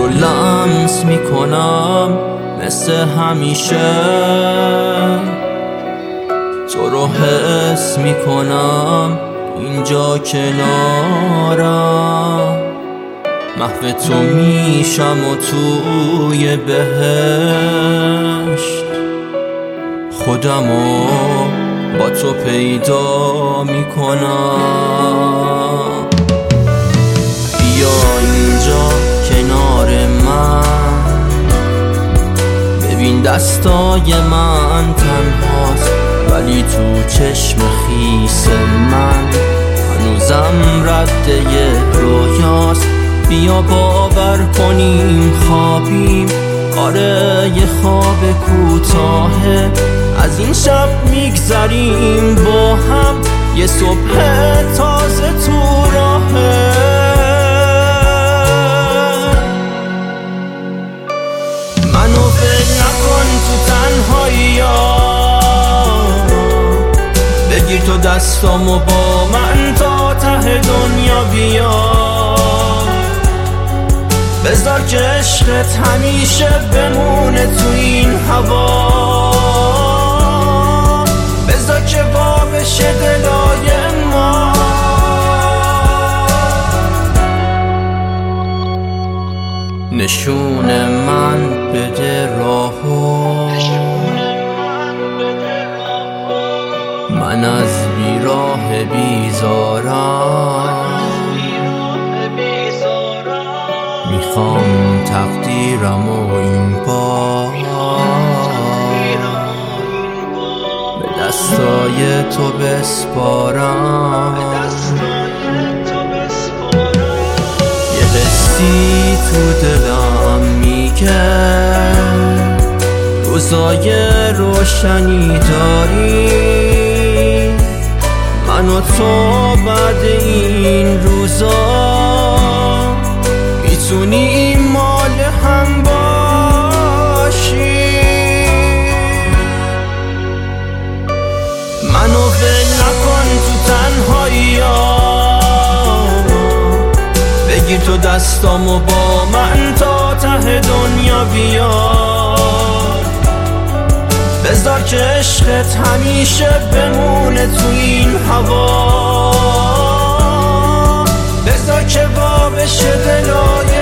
لمس میکنم مثل همیشه، تو رو حس میکنم اینجا کنارم، محو تو میشم و توی بهشت خودمو با تو پیدا میکنم. بیا اینجا کنار من، ببین دستای من تنهاست ولی تو چشم خیس من هنوزم رده رویاست. بیا باور کنیم خوابیم، آره یه خواب کوتاهه، از این شب میگذریم با هم، یه صبح تازه تو راهه. منو ول نکن تو تنهایی‌ها، بگیر تو دستامو با من تا ته دنیا بیا، بذار که عشقت همیشه بمونه تو این هوا، بذار که وا بشه دلای ما. نشون من بده راهو، من از بیراه بیزارم، میخوام تقدیرم و این بار به دستای تو بسپارم. یه حسی تو دلم میگه روزای روشنی داری، من و تو بعد این روزا میتونیم مال هم باشیم. منو ول نکن تو تنهایی‌ها، بگیر تو دستامو با من تا ته دنیا بیار، بذار که عشقت همیشه بمونه تو این هوا، بذار که وا بشه دلای